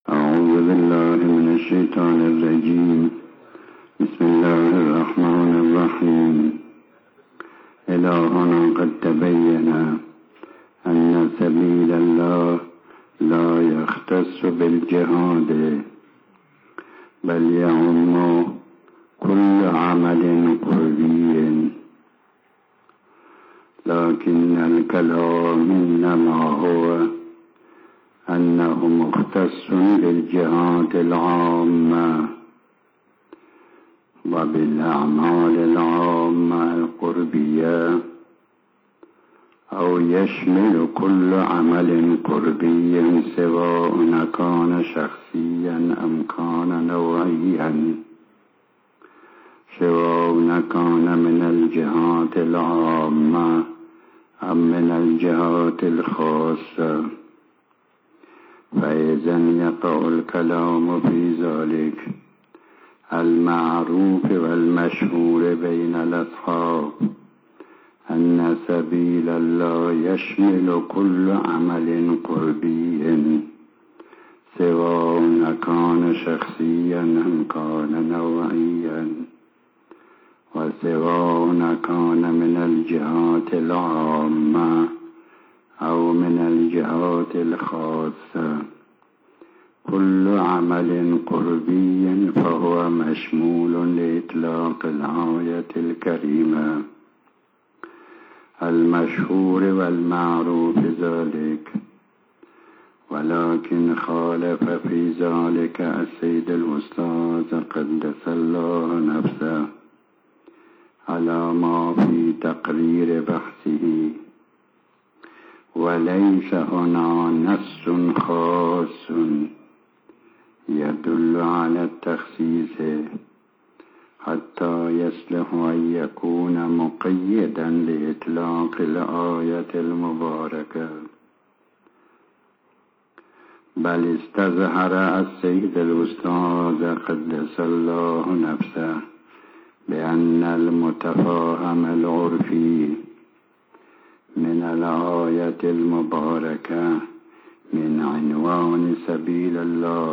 أعوذ بالله من الشيطان الرجيم. بسم الله الرحمن الرحيم. إلهنا قد تبين أن سبيل الله لا يختص بالجهاد بل يعم كل عمل قربي، لكن الكلام إنما هو أنه مختص بالجهاد العامة وبالأعمال العامة القربية، أو يشمل كل عمل قربي سواء كان شخصيا أم كان نوعيا، سواء كان من الجهات العامة أم من الجهات الخاصة. فإذن يقع الكلام في ذلك المعروف والمشهور بين الأصحاب أن سبيل الله يشمل كل عمل قربي سواء كان شخصيا أم كان نوعيا، وسواء كان من الجهات العامة أو من الجهات الخاصة. كل عمل قربي فهو مشمول لإطلاق الآية الكريمة المشهور والمعروف ذلك، ولكن خالف في ذلك السيد الأستاذ قدس الله نفسه على ما في تقرير بحثه، وليس هنا نص خاص يدل على التخصيص حتى يصلح أن يكون مقيدا لإطلاق الآية المباركة، بل استظهر السيد الأستاذ قدس الله نفسه بأن المتفاهم العرفي من الآية المباركة من عنوان سبيل الله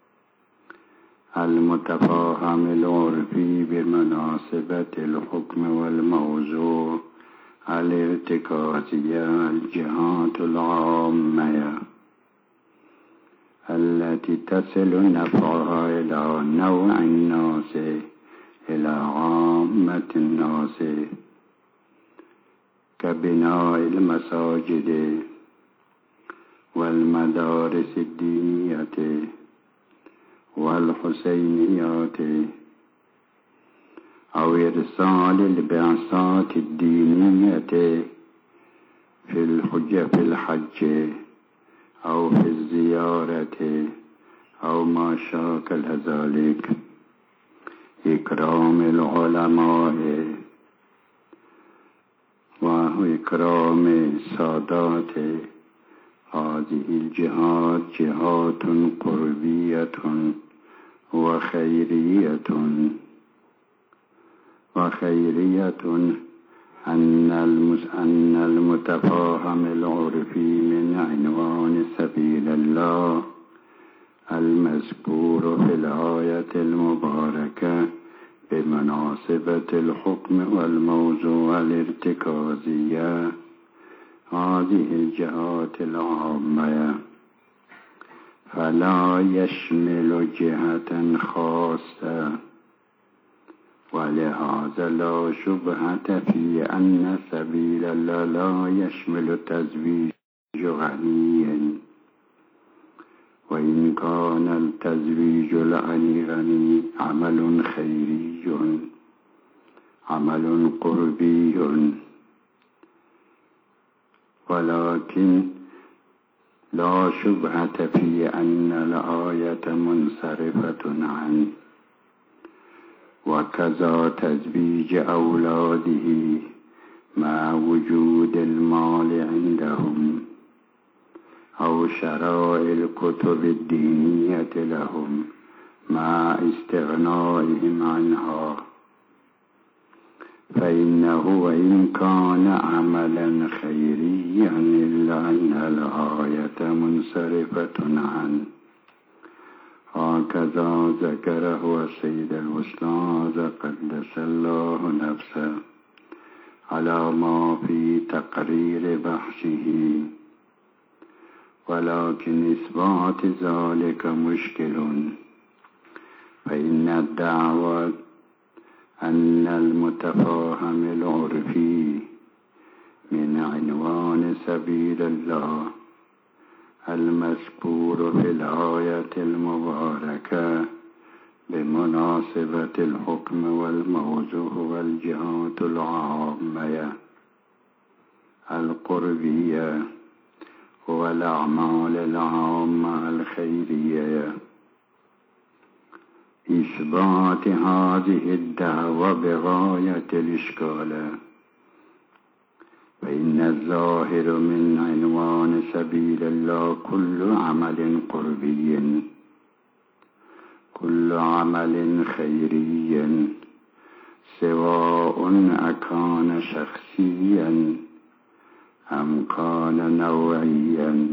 المتفاهم العرفي بمناسبة الحكم والموضوع الارتكازية الجهات العامة التي تصل نفعها إلى نوع الناس إلى عامة الناس، كبناء المساجد والمدارس الدينية والحسينيات، أو إرسال البعثات الدينية في الحج أو في الزيارة أو ما شاكل ذلك، إكرام العلماء وإكرام السادات. هذه الجهات جهات قربية وخيرية أن المتفاهم العرفي من عنوان سبيل الله المذكور في الآية المباركة بمناسبة الحكم والموضوع الارتكازية هذه الجهات العامة، فلا يشمل جهة خاصة، ولهذا لا شبهة في أن سبيل الله لا يشمل تزويج غني، وإن كان التزويج الغني عمل خيري عمل قربي، ولكن لا شبهة في أن الآية منصرفة عنه، وكذا تزويج أولاده مع وجود المال عندهم أو شراء الكتب الدينية لهم مع استغنائهم عنها، فإنه وإن كان عملا خيريا إلا أن الآية منصرفة عنه، هكذا ذكره السيد الأستاذ قدس الله نفسه على ما في تقرير بحثه، ولكن إثبات ذلك مشكل، فإن الدعوة أن المتفاهم العرفي من عنوان سبيل الله المذكور في الآية المباركة بمناسبة الحكم والموضوع والجهات العامة القربية والأعمال العامة الخيرية. إثبات هذه الدعوة بغاية الإشكال، فإن الظاهر من عنوان سبيل الله كل عمل قربي، كل عمل خيري، سواء أكان شخصيا أم كان نوعيا.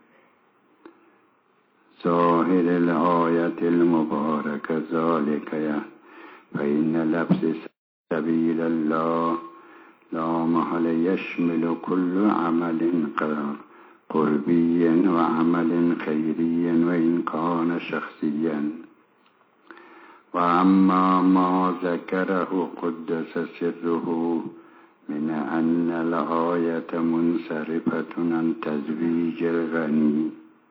ظاهر الآية المباركة ذلك، فإن لفظ سبيل الله لا محل يشمل كل عمل قربي وعمل خيري وإن كان شخصيا. وأما ما ذكره قدس سره من أن الآية منصرفة عن تزويج الغني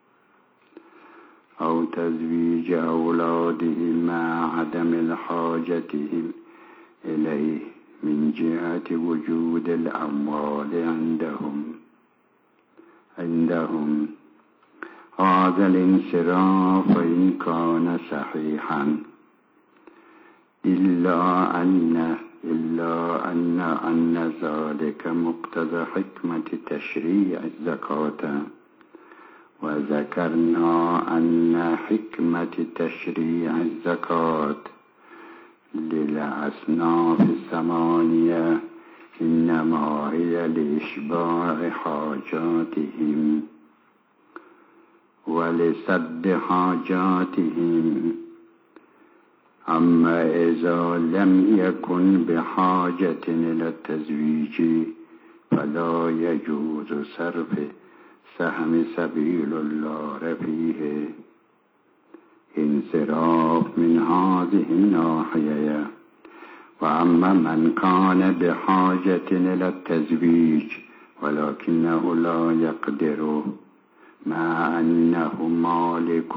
أو تزويج أولادهم مع عدم الحاجة إليه من جهة وجود الأموال عندهم، هذا الانصراف إن كان صحيحا إلا أن ذلك مقتضى حكمة تشريع الزكاة، وذكرنا أن حكمة تشريع الزكاة للأصناف الثمانية إنما هي لإشباع حاجاتهم ولسد حاجاتهم. أما إذا لم يكن بحاجة إلى التزويج فلا يجوز صرف سهم سبيل الله فيه. انصراف من هذه الناحية. وأما من كان بحاجة إلى التزويج ولكنه لا يقدر مع أنه مالك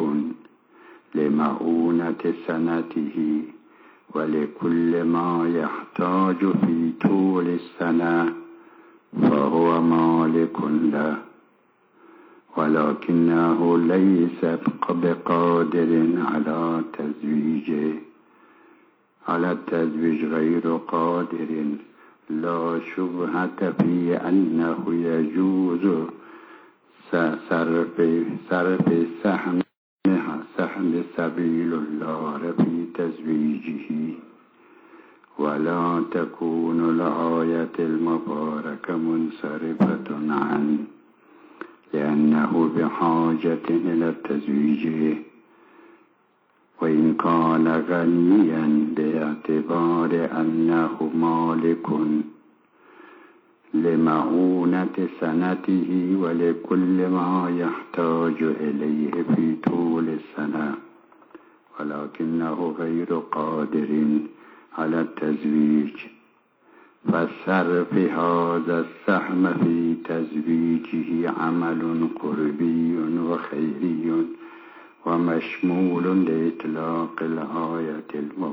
لمؤونة سنته ولكل ما يحتاج في طول السنة فهو مالك له، ولكنه ليس بقادر على التزويج غير قادر، لا شبهة في أنه يجوز صرف سهم سبيل الله في تزويجه، ولا تكون الآية المباركة منصرفة عنه لأنه بحاجة إلى التزويج، وإن كان غنيا باعتبار أنه مالك لمؤونة سنته ولكل ما يحتاج إليه في طول السنة، ولكنه غير قادر على التزويج، فصرف هذا السهم في تزويجه عمل قربي وخيري ومشمول لإطلاق الآية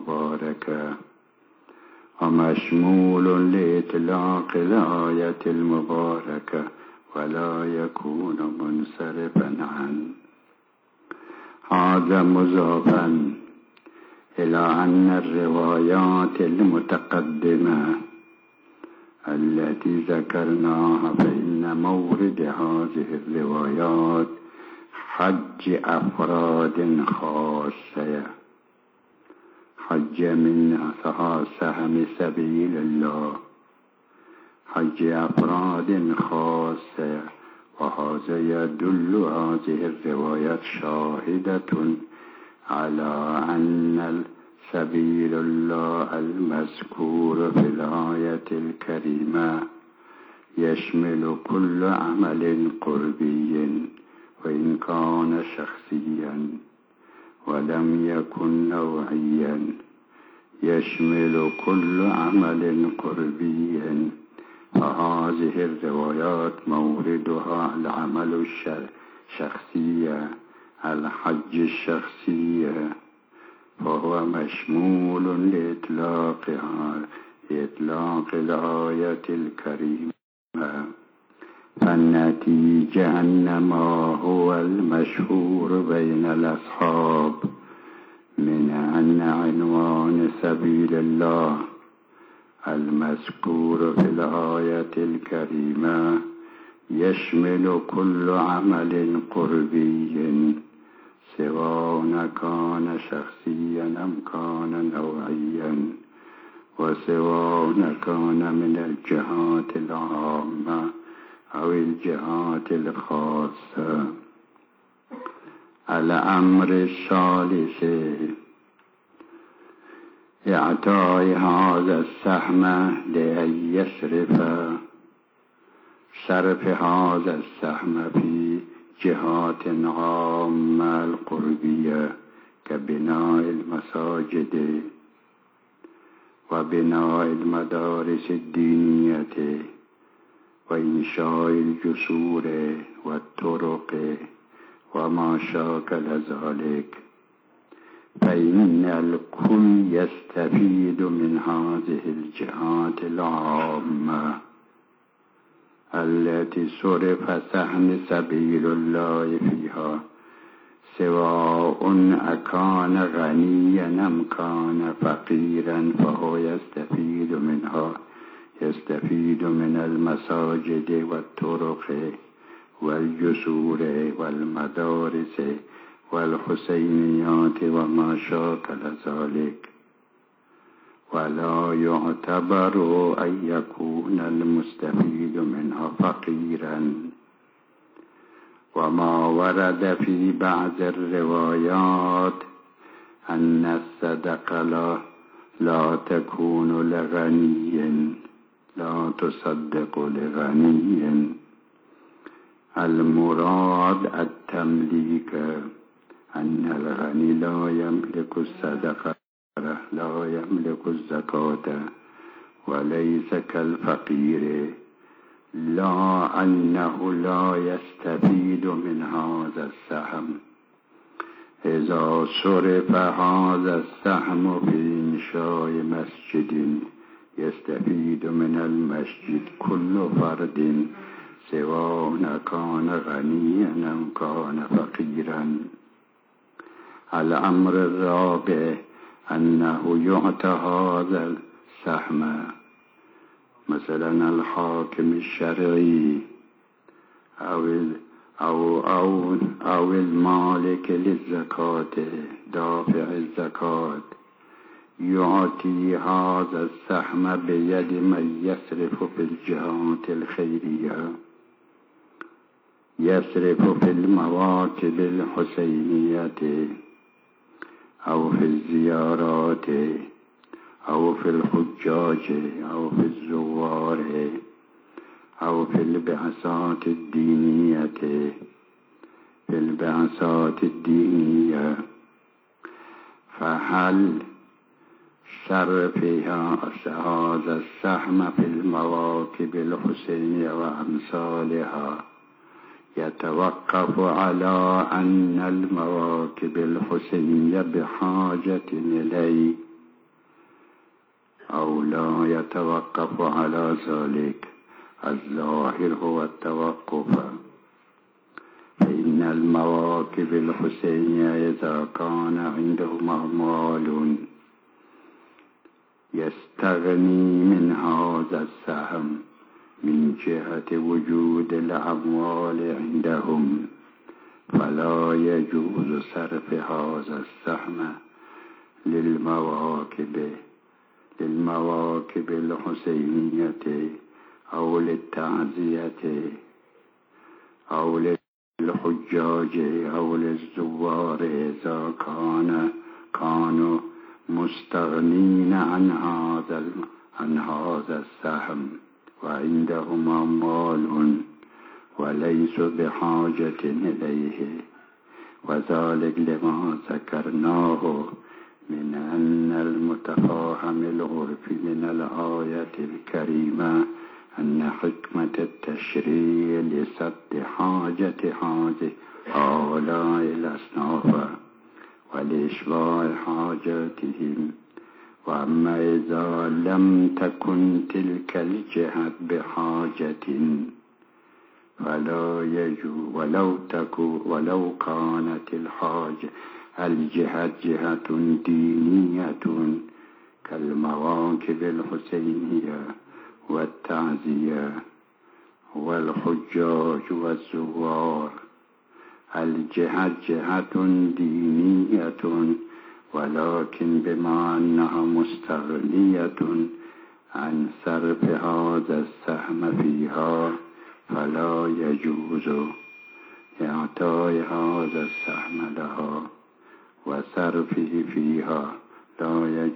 المباركة ولا يكون منصرفا عنه. هذا مضافا إلى أن الروايات المتقدمة التي ذكرناها فإن مورد هذه الروايات حج أفراد خاصة، حج منها سهم سبيل الله، حج أفراد خاصة، وهذا يدل هذه الروايات شاهدة على أن سبيل الله المذكور في الآية الكريمة يشمل كل عمل قربي وإن كان شخصيا ولم يكن نوعيا، يشمل كل عمل قربي، فهذه الروايات موردها العمل الشخصي، الحج الشخصي، فهو مشمول لإطلاق الآية الكريمة. فالنتيجة أن ما هو المشهور بين الأصحاب من أن عنوان سبيل الله المذكور في الآية الكريمة يشمل كل عمل قربي سواء كان شخصيا أم كان نوعيا، وسواء كان من الجهات العامة أو الجهات الخاصة. الأمر الثالث إعطاء هذا السهم لأن صرف هذا السهم في جهات عامة القربية كبناء المساجد وبناء المدارس الدينية وإنشاء الجسور والطرق وما شاكل ذلك، فإن الكل يستفيد من هذه الجهات العامة التي صرف سهم سبيل الله فيها، سواء أكان غنيا أم كان فقيرا، فهو يستفيد منها، يستفيد من المساجد والطرق والجسور والمدارس والحسينيات وما شاكل ذلك، ولا يعتبر أن يكون المستفيد منها فقيرا. وما ورد في بعض الروايات أن الصدقة لا تكون لغني، لا تصدق لغني، المراد التمليك، أن الغني لا يملك الصدقة، لا يملك الزكاة، وليس كالفقير، لا أنه لا يستفيد من هذا السهم. إذا صرف هذا السهم في إنشاء مسجد يستفيد من المسجد كل فرد سواء كان غنيا أم كان فقيرا. الأمر الرابع أنه يعطى هذا السهم مثلا الحاكم الشرعي أو المالك للزكاة، دافع الزكاة، يعطي هذا السهم بيد من يصرف في الجهات الخيرية، يصرف في المواكب الحسينية أو في الزيارات أو في الحجاج أو في الزوار أو في البعثات الدينية، فهل صرفها هذا السهم في المواكب الحسينية وأمثالها يتوقف على أن المواكب الحسينية بحاجة إليه أو لا يتوقف على ذلك؟ الظاهر هو التوقف، فإن المواكب الحسينية إذا كان عندهم أموال يستغني من هذا السهم من جهة وجود الأموال عندهم، فلا يجوز صرف هذا السهم للمواكب الحسينية أو للتعزية أو للحجاج أو للزوار إذا كانوا مستغنين عن هذا السهم وعندهما مال وليسوا بحاجة إليه، وذلك لما ذكرناه من أن المتفاهم العرف من الآية الكريمة أن حكمة التشريع لسد حاجة هؤلاء الأصناف ولإشباع حاجاتهم. وأما إذا لم تكن تلك الجهة بحاجة فلا يجوز، ولو كانت الجهة جهة دينية كالمواكب الحسينية والتعزية والحجاج والزوار. الجهة جهة دينية ولكن بما أنها مستغنية عن صرف هذا السهم فيها فلا يجوز إعطاء هذا السهم لها وصرفه فيها، لا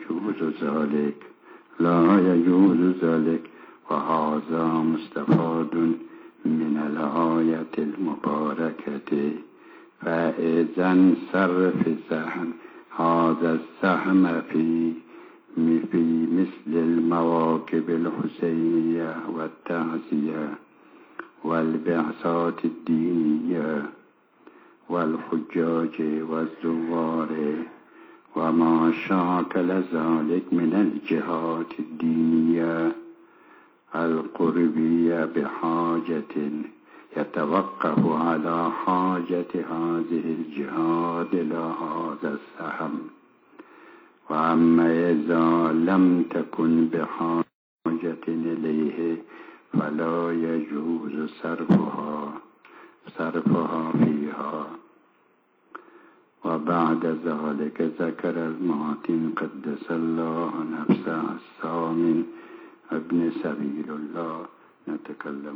يجوز ذلك. وهذا مستفاد من الآية المباركة. فإذا صرف هذا السهم في مثل المواكب الحسينية والتعزية والبعثات الدينية والحجاج والزوار وما شاكل ذلك من الجهات الدينية القربية بحاجة يتوقف على حاجة هذه الجهات إلى هذا السهم. وأما إذا لم تكن بحاجة إليه فلا يجوز صرفها فيها. وبعد ذلك ذكر المعتم قدس الله نفسه الثامن ابن سبيل الله. نتكلم